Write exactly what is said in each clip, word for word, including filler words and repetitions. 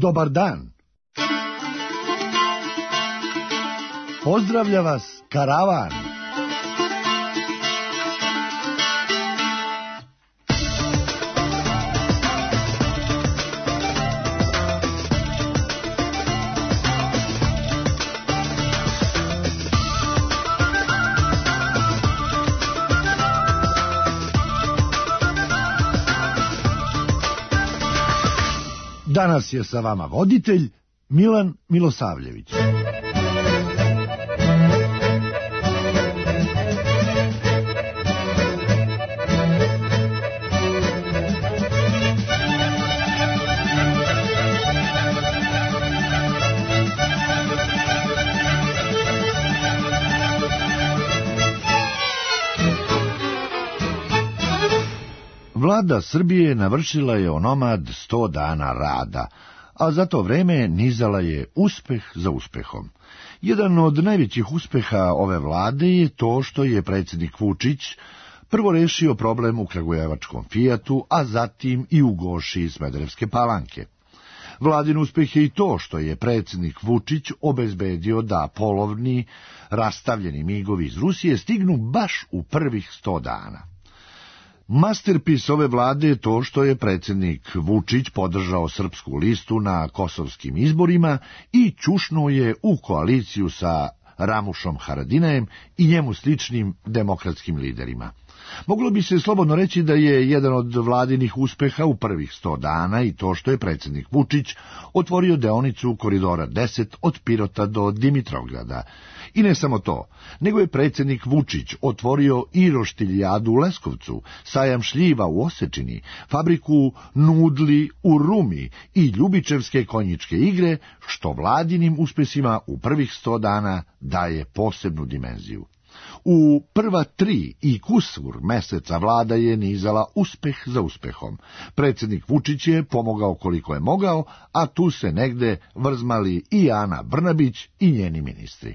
Dobar dan! Pozdravlja vas karavan! Danas je sa vama voditelj Milan Milosavljević. Vlada Srbije navršila je onomad sto dana rada, a za to vreme nizala je uspeh za uspehom. Jedan od najvećih uspeha ove vlade je to što je predsjednik Vučić prvo rešio problem u kragujevačkom Fijatu, a zatim i u Goši iz Smederevske Palanke. Vladin uspeh je i to što je predsjednik Vučić obezbedio da polovni, rastavljeni migovi iz Rusije stignu baš u prvih sto dana. Masterpiece ove vlade je to što je predsjednik Vučić podržao srpsku listu na kosovskim izborima i ćušnuo je u koaliciju sa Ramušom Haradinajem i njemu sličnim demokratskim liderima. Moglo bi se slobodno reći da je jedan od vladinih uspeha u prvih sto dana i to što je predsjednik Vučić otvorio deonicu koridora deset od Pirota do Dimitrovgrada. I ne samo to, nego je predsjednik Vučić otvorio i roštiljadu u Leskovcu, sajam šljiva u Osečini, fabriku nudli u Rumi i ljubičevske konjičke igre, što vladinim uspesima u prvih sto dana daje posebnu dimenziju. U prva tri i kusur meseca vlada je nizala uspeh za uspehom. Predsjednik Vučić je pomogao koliko je mogao, a tu se negde vrzmali i Ana Brnabić i njeni ministri.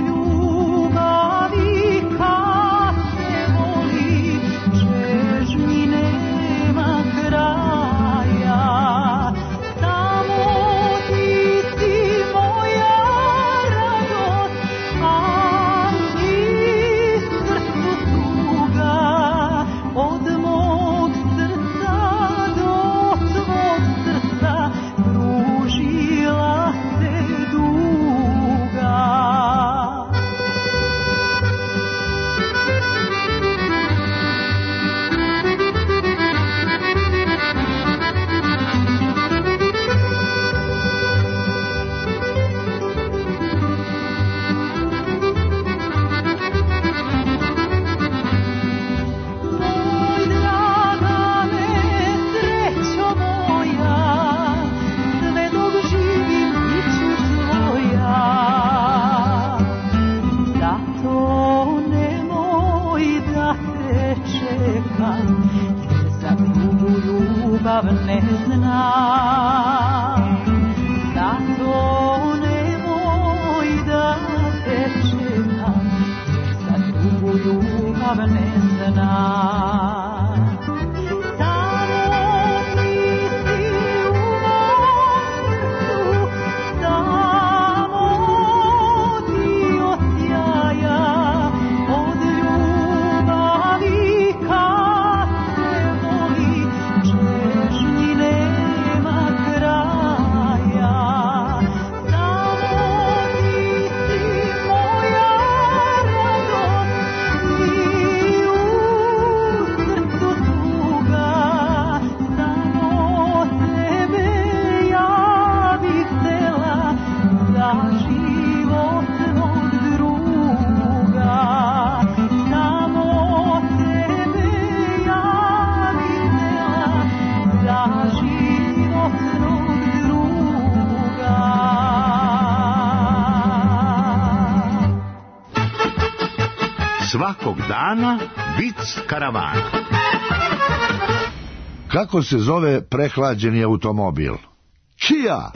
Čežnji ljubav ne zna, zato nemoj da te čekam, za drugu ljubav ne zna. Svakog dana vic karavana. Kako se zove prehlađeni automobil? Čija?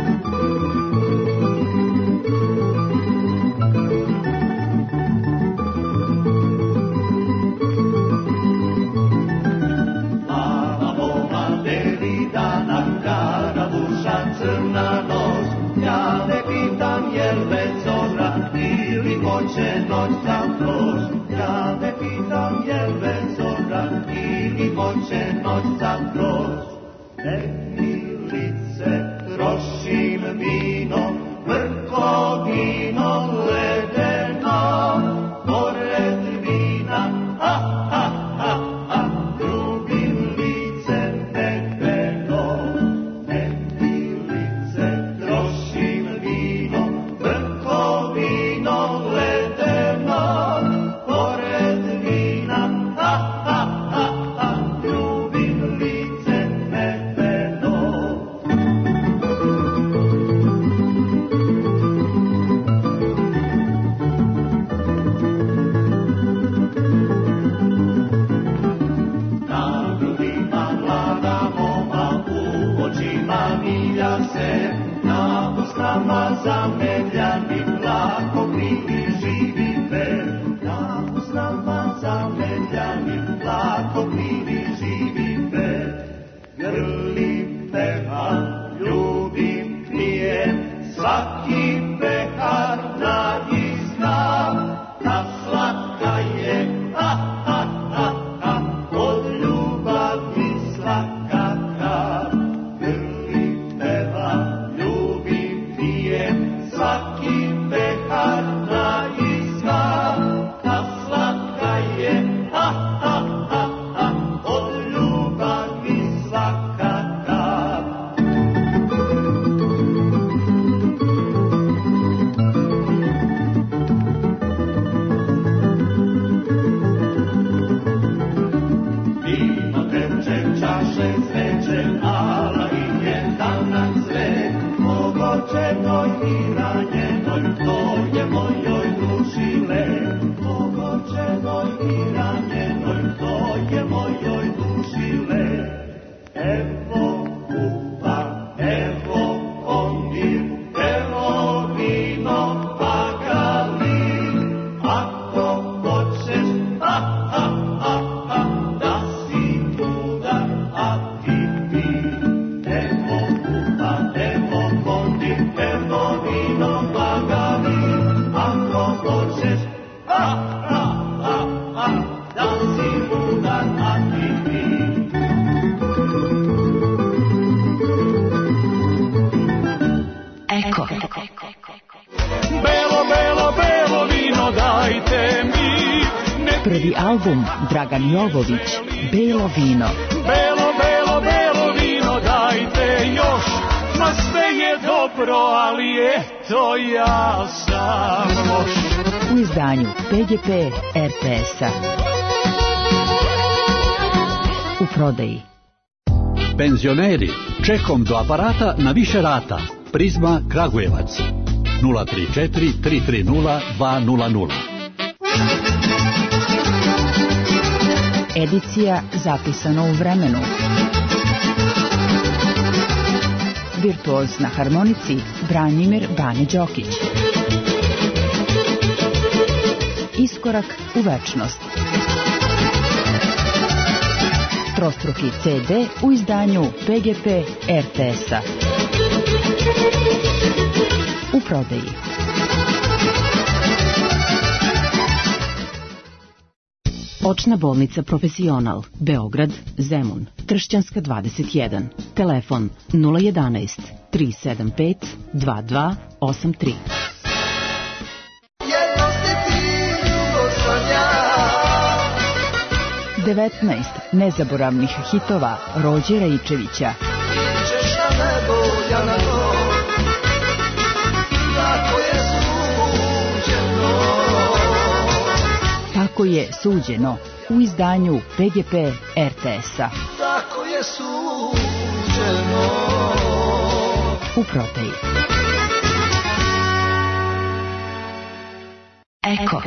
Prvi album Dragan Jovović, Belo vino. Belo, belo, belo vino, dajte još, ma sve je dobro, ali eto ja sam loš. U izdanju P G P R T S-a. U prodaji. Penzioneri, čekom do aparata na više rata. Prizma Kragujevac. nula tri četiri tri tri nula dva nula nula. Edicija zapisana u vremenu. virtuoz na harmonici Branimir Bane Đokić. Iskorak u večnost. Trostruki ce de u izdanju pe ge pe er te es-a. U prodaji. Očna bolnica Profesional, Beograd, Zemun, Tršćanska dvadeset jedan. Telefon nula jedanaest tri sedam pet dva dva osam tri. devetnaest nezaboravnih hitova Rođe Raičevića. Tako je suđeno u izdanju pe ge pe er te es-a. Tako je suđeno. U prodaji. Eko.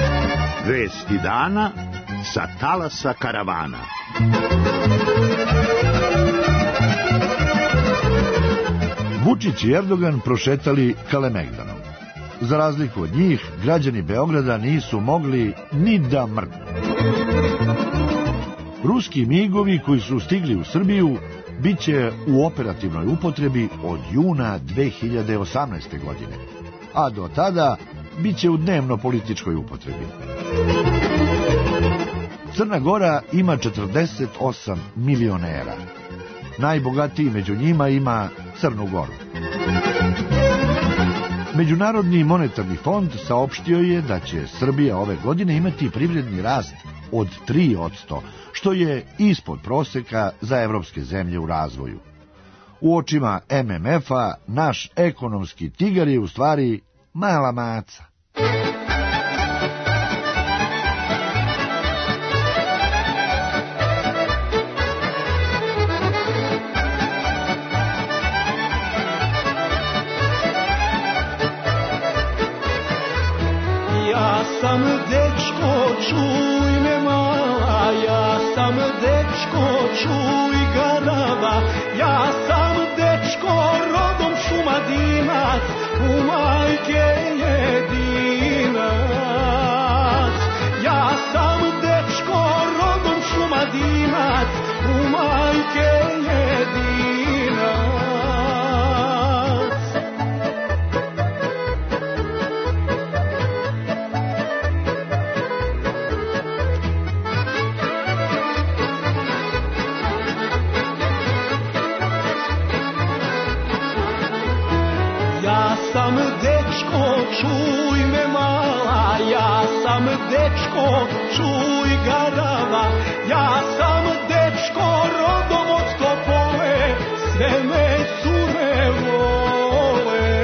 Vesti dana sa talasa karavana. Vučić i Erdogan prošetali Kalemegdanom. Za razliku od njih, građani Beograda nisu mogli ni da mrknu. Ruski migovi koji su stigli u Srbiju biće u operativnoj upotrebi od juna dve hiljade osamnaeste. godine, a do tada biće u dnevno političkoj upotrebi. Crna Gora ima četrdeset osam milionera. Najbogatiji među njima ima Crnu Goru. Međunarodni monetarni fond saopštio je da će Srbija ove godine imati privredni rast od tri posto, što je ispod proseka za evropske zemlje u razvoju. U očima M M F-a naš ekonomski tigar je u stvari mala maca. Ja sam dečko, čuj me mala, ja sam dečko, čuj garava, ja sam dečko, rodom Šumadinac, u majke jedinac. Ja sam dečko, rodom Šumadinac, u majke jedinac. Ja sam dečko, čuj me mala, ja sam dečko, čuj garava, ja sam dečko, rodom od Topole, sve me cure vole.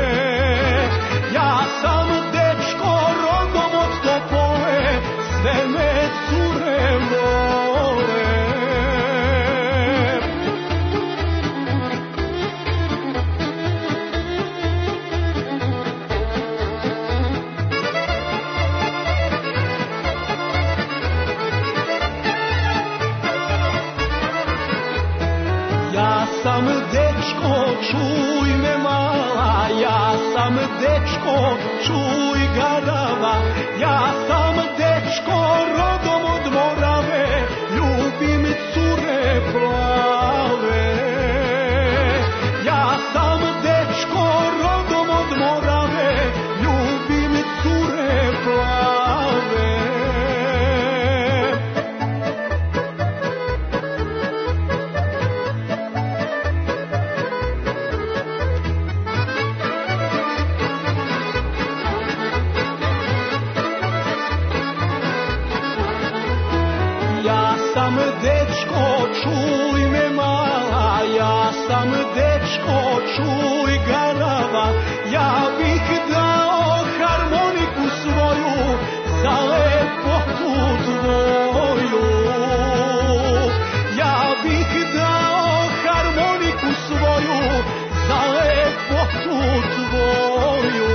Ja sam dečko, rodom od Topole, sve me cure vole. Ja sam dečko, čuj me mala, ja sam dečko, čuj garava, ja sam dečko, rodom od Morave, ljubim cure plave. Ja sam dečko, rodom od Morave, ljubim cure plave. Ja sam dečko, čuj me mala, ja sam dečko, čuj garava, ja bih dao harmoniku svoju za lepotu tvoju. Ja bih dao harmoniku svoju za lepotu tvoju.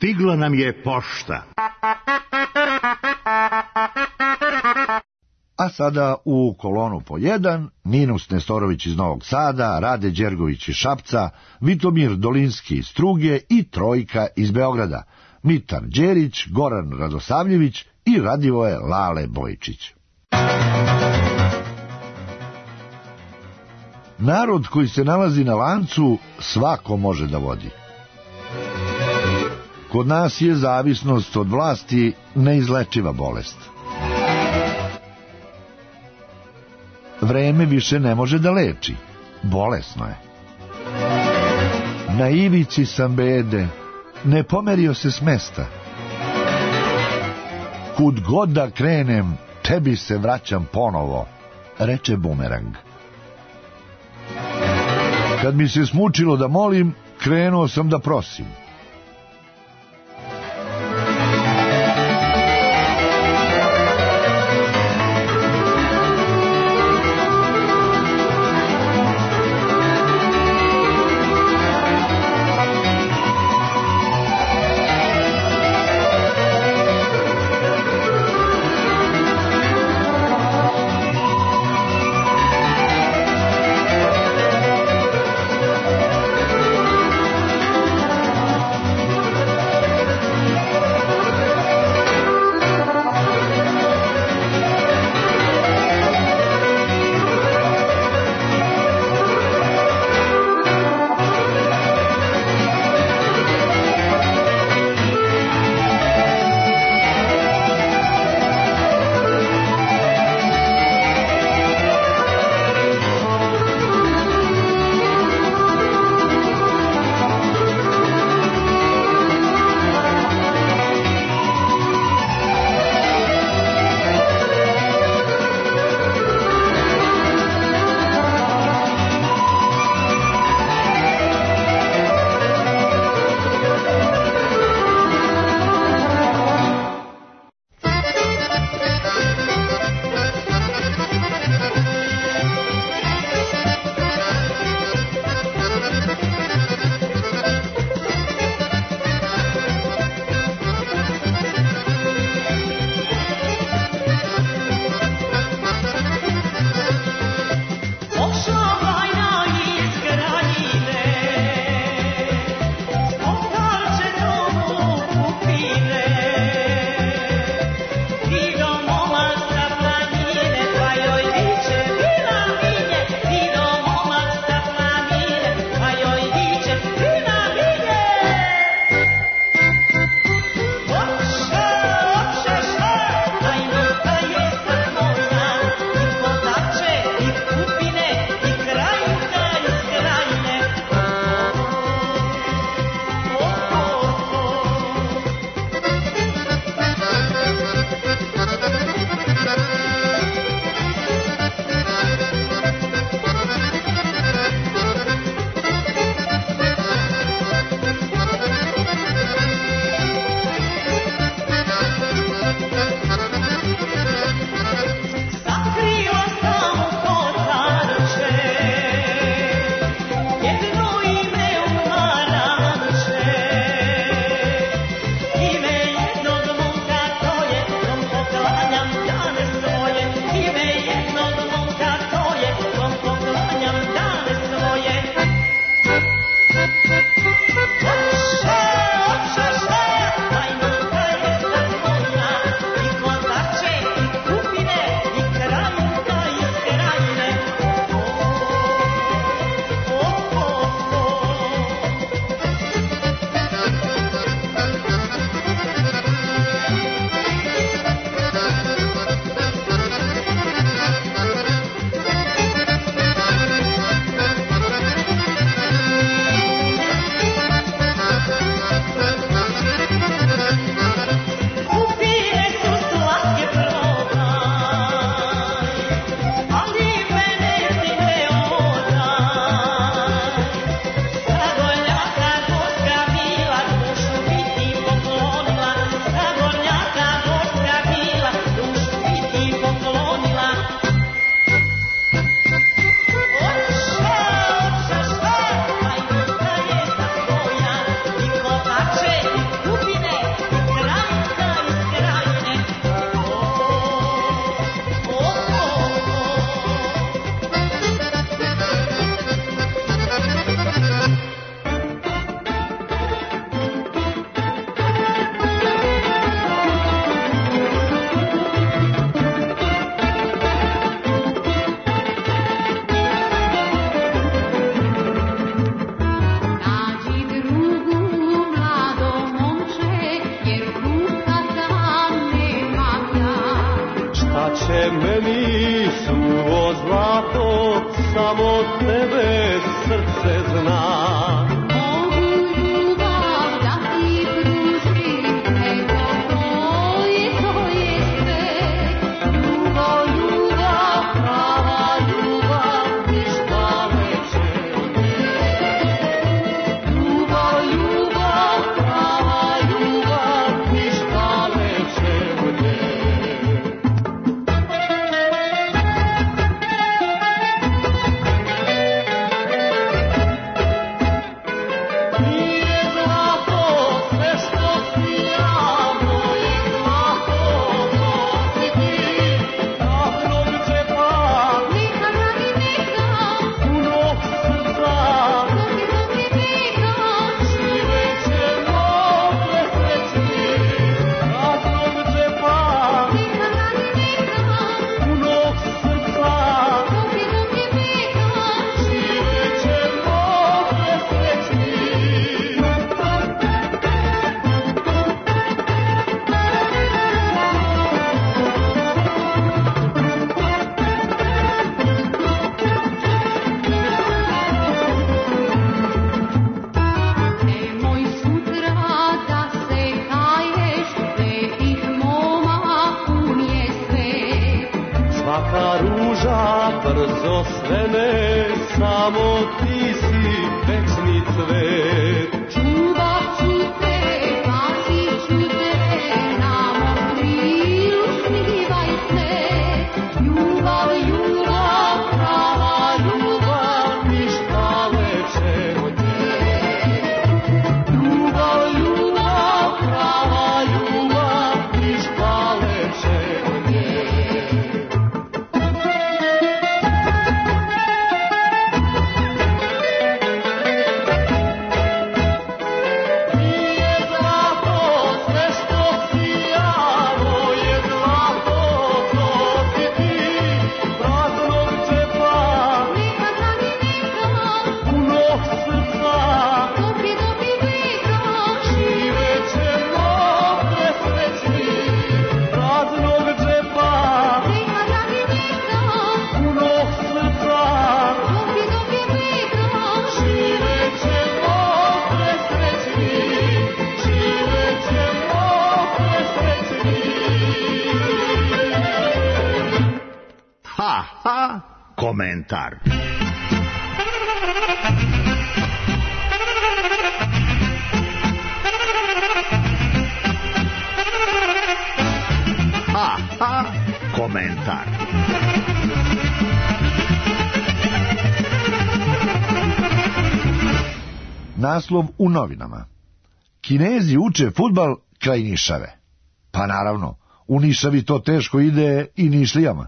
Stigla nam je pošta. A sada u kolonu po jedan, Ninus Nestorović iz Novog Sada, Rade Đergović iz Šapca, Vitomir Dolinski iz Struge i Trojka iz Beograda, Mitar Đerić, Goran Radosavljević i Radivoje Lale Bojičić. Narod koji se nalazi na lancu svako može da vodi. Kod nas je zavisnost od vlasti neizlečiva bolest. Vreme više ne može da leči, bolesno je. Na ivici sam bede, ne pomerio se s mesta. Kud god da krenem, tebi se vraćam ponovo, reče bumerang. Kad mi se smučilo da molim, krenuo sam da prosim. šta će meni suvo zlato, samo tebe srce zna. Brzo svene, samo ti si večni cvet. Čuvat ću te, pazit ću te, na mom krilu snivaj se. Ljubav, ljubav, prava ljubav, ništa veće od nje. Ljubav, ljubav, prava ljubav, ništa veće od nje. Ha, ha, komentar. Ha, ha, komentar. Naslov u novinama. Kinezi uče fudbal kraj Nišave. Pa naravno, u Nišavi to teško ide i Nišlijama.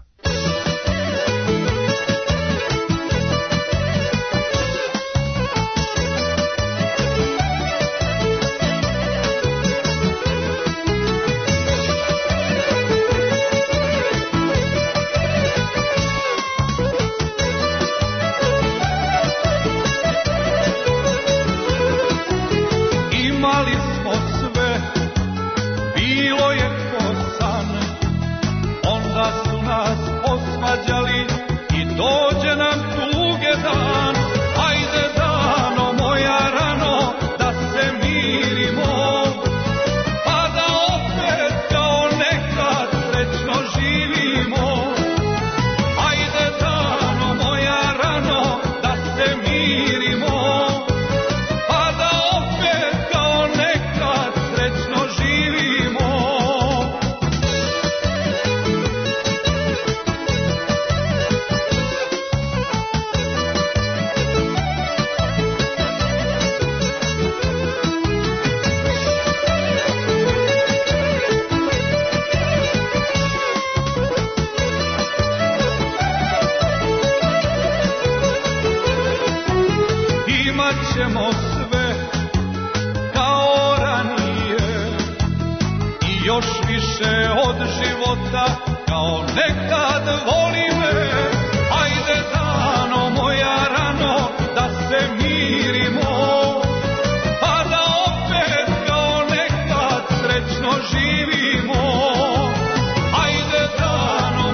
Živimo, ajde dano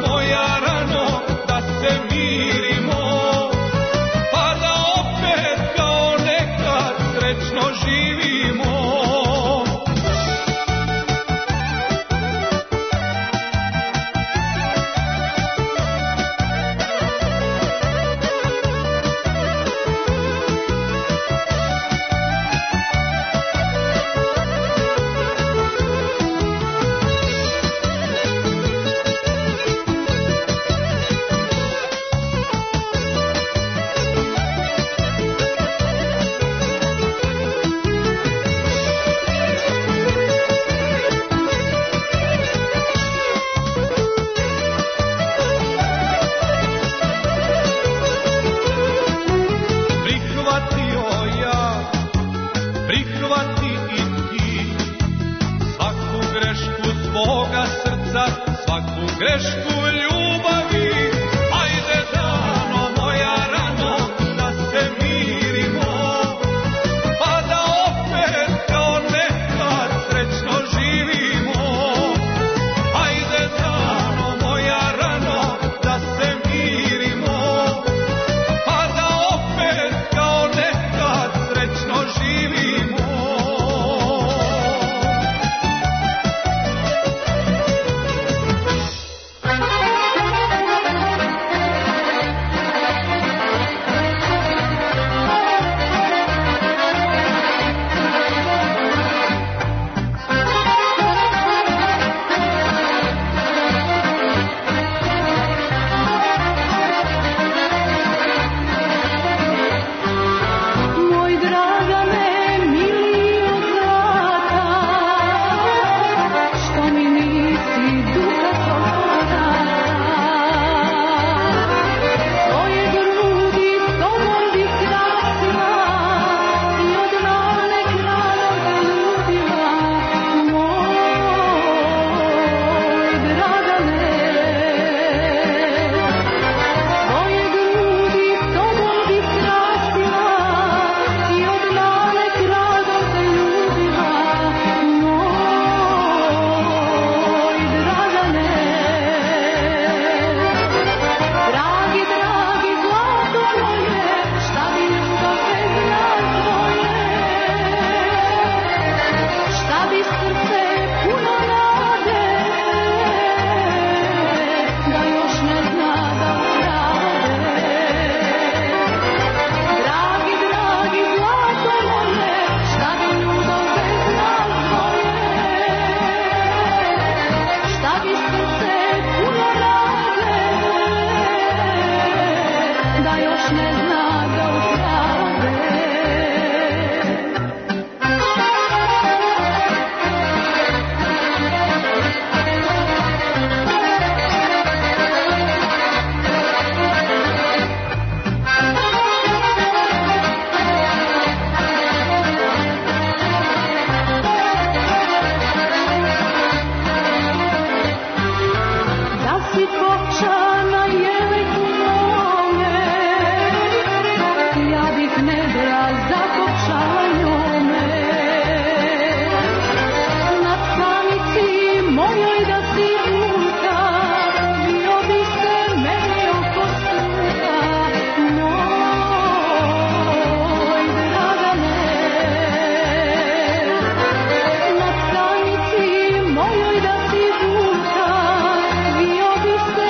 Mojoj da si duša, bio biste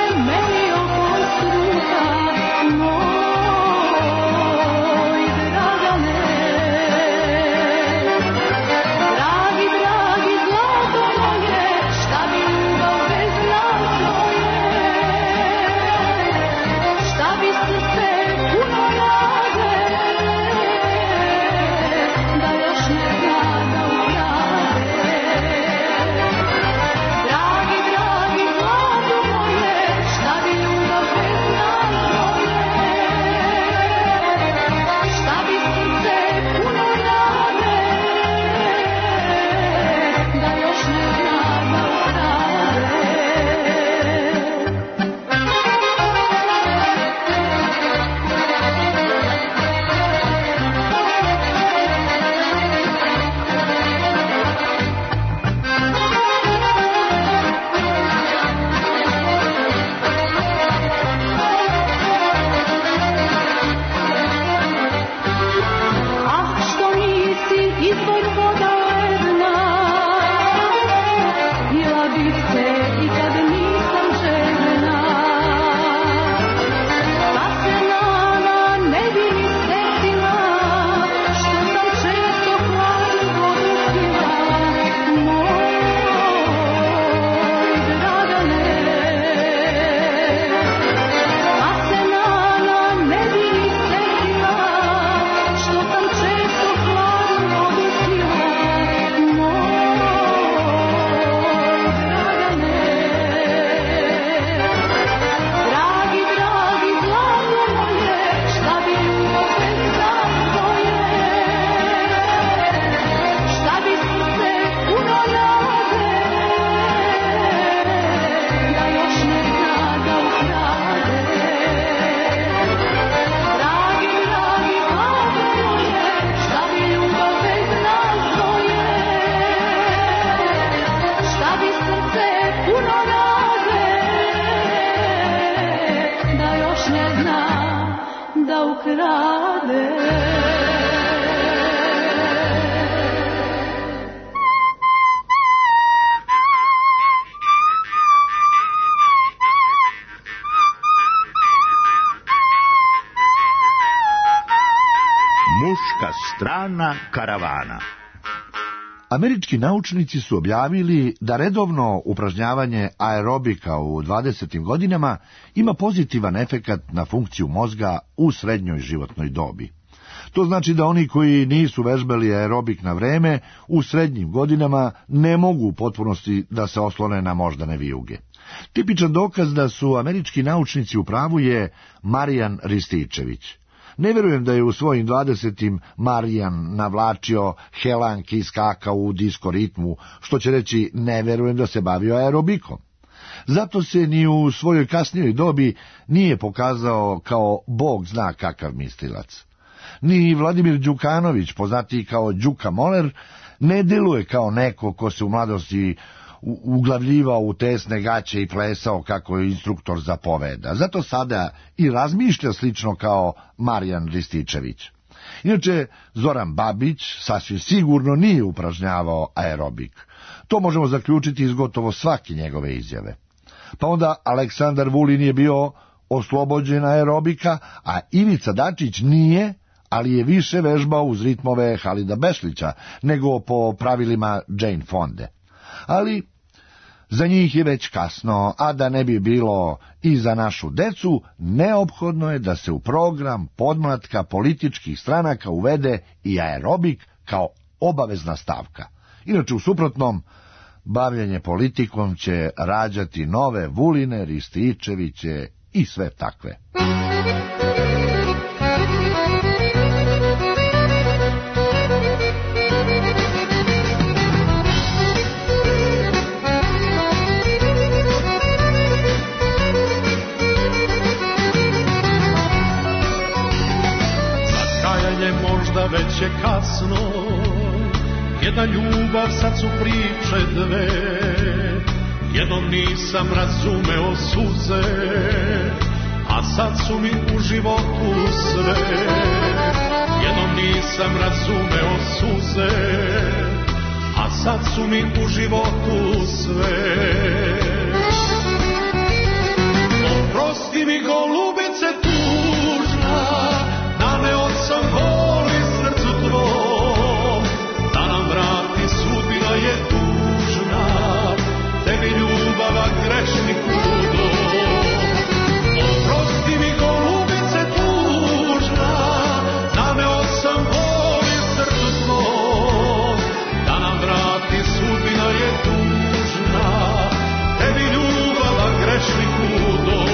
krade. Muška strana karavana. Američki naučnici su objavili da redovno upražnjavanje aerobika u dvadesetim godinama ima pozitivan efekat na funkciju mozga u srednjoj životnoj dobi. To znači da oni koji nisu vežbali aerobik na vreme u srednjim godinama ne mogu u potpunosti da se oslone na moždane vijuge. Tipičan dokaz da su američki naučnici u pravu je Marijan Rističević. Ne verujem da je u svojim dvadesetim Marijan navlačio helanke i skakao u disko ritmu, što će reći ne verujem da se bavio aerobikom. Zato se ni u svojoj kasnijoj dobi nije pokazao kao bog zna kakav mislilac. Ni Vladimir Đukanović, poznatiji kao Đuka Moler, ne deluje kao neko ko se u mladosti uglavljivao u tesne gaće i plesao kako je instruktor zapoveda. Zato sada i razmišlja slično kao Marijan Rističević. Inače, Zoran Babić sasvim sigurno nije upražnjavao aerobik. To možemo zaključiti iz gotovo svake njegove izjave. Pa onda Aleksandar Vulin je bio oslobođen aerobika, a Ivica Dačić nije, ali je više vežbao uz ritmove Halida Bešlića nego po pravilima Jane Fonde. Ali za njih je već kasno, a da ne bi bilo i za našu decu, neophodno je da se u program podmlatka političkih stranaka uvede i aerobik kao obavezna stavka. Inače, u suprotnom, bavljenje politikom će rađati nove Vuline, Rističeviće i sve takve. Možda već je kasno, jedna ljubav sad su priče dve, jednom nisam razumeo suze, a sad su mi u životu sve. Jednom nisam razumeo suze, a sad su mi u životu sve. Oprosti mi golubice tužna, naneo sam boli srcu tvom, da nam vrati sudbina je tužna, tebi ljubava grešniku dom. Oprosti mi golubice tužna, naneo sam boli srcu tvom, da nam vrati sudbina je tužna, tebi ljubava grešniku dom.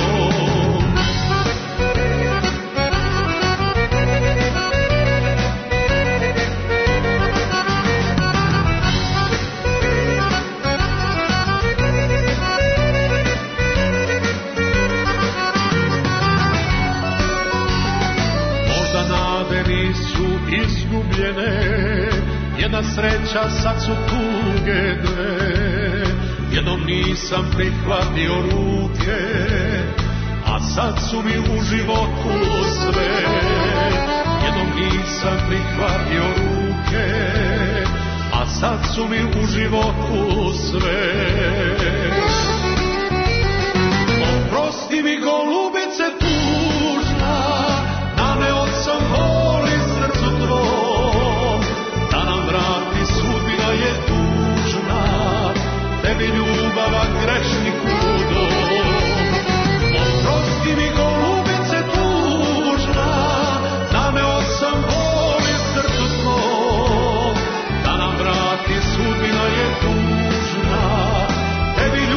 Jedna sreća, sad su tuge dve, jednom nisam prihvatio ruke, a sad su mi u životu sve. Jednom nisam prihvatio ruke, a sad su mi u životu sve. Oprosti mi golubice tužna, naneo sam boli srcu tvom, da nam vrati sudbina je tužna, tebi ljubava grešniku dom. Oprosti mi golubice tužna, naneo sam boli srcu tvom, da nam vrati sudbina je tužna, tebi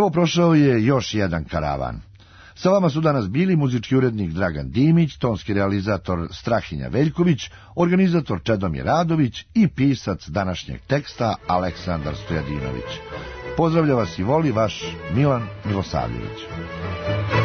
Evo prošao je još jedan karavan. Sa vama su danas bili muzički urednik Dragan Dimić, tonski realizator Strahinja Veljković, organizator Čedomir Radović i pisac današnjeg teksta Aleksandar Stojadinović. Pozdravlja vas i voli vaš Milan Milosavljević.